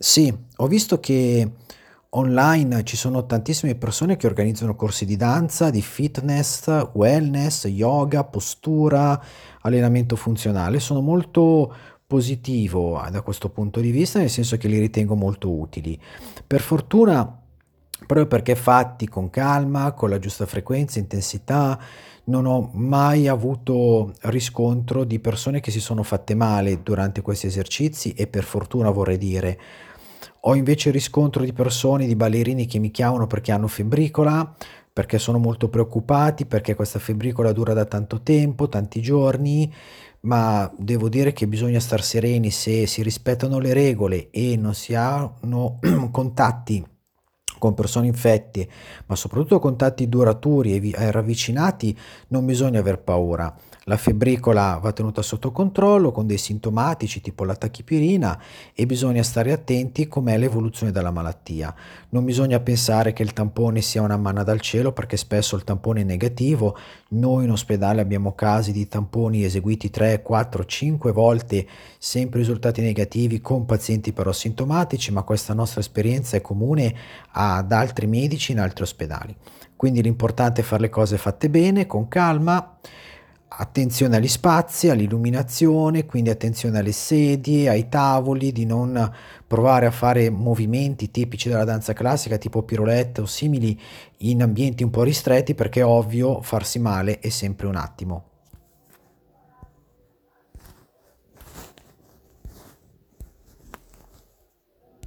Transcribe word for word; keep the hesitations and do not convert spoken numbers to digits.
Sì, ho visto che online ci sono tantissime persone che organizzano corsi di danza, di fitness, wellness, yoga, postura, allenamento funzionale. Sono molto positivo a da questo punto di vista, nel senso che li ritengo molto utili. Per fortuna, proprio perché fatti con calma, con la giusta frequenza, intensità, non ho mai avuto riscontro di persone che si sono fatte male durante questi esercizi e per fortuna vorrei dire. Ho invece riscontro di persone, di ballerini che mi chiamano perché hanno febbricola, perché sono molto preoccupati, perché questa febbricola dura da tanto tempo, tanti giorni, ma devo dire che bisogna star sereni se si rispettano le regole e non si hanno contatti con persone infette, ma soprattutto contatti duraturi e vi- e ravvicinati, non bisogna aver paura. La febbricola va tenuta sotto controllo con dei sintomatici tipo la tachipirina e bisogna stare attenti com'è l'evoluzione della malattia. Non bisogna pensare che il tampone sia una manna dal cielo perché spesso il tampone è negativo. Noi in ospedale abbiamo casi di tamponi eseguiti tre, quattro, cinque volte, sempre risultati negativi con pazienti però sintomatici, ma questa nostra esperienza è comune ad altri medici in altri ospedali. Quindi l'importante è fare le cose fatte bene, con calma, attenzione agli spazi, all'illuminazione, quindi attenzione alle sedie, ai tavoli, di non provare a fare movimenti tipici della danza classica, tipo piroette o simili, in ambienti un po' ristretti, perché è ovvio farsi male è sempre un attimo.